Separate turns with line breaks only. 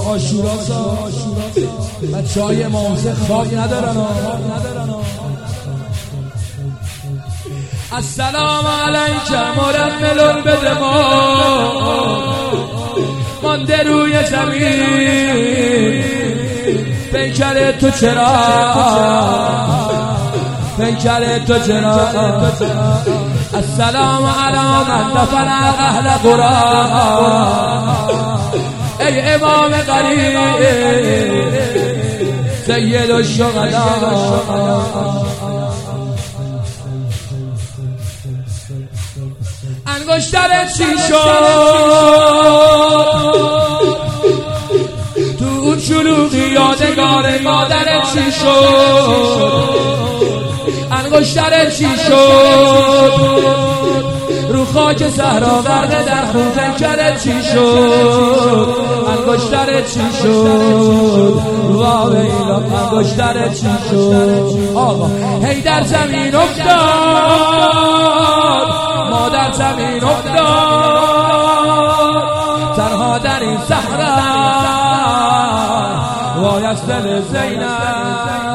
آشورا بچه‌های موزه خواب ندارن. السلام علیک مرمل بدما مانده روی زمین، پیکر تو چرا، پیکر تو چرا. السلام علی من دفن اهل قرآن، ای امام قریب سید الشهداء. انگشترت چی شد تو اون شلوغی، یادگار مادرت چی شد؟ انگشترت چی شد رو خاک صحرا غرق در خون؟ پیکرت چی شد؟ انگشترت چی شد؟ واویلا انگشترت چی شد؟ آقا هی در زمین افتاد، مادر زمین افتاد، تنها در این صحرا وای از دل زینب.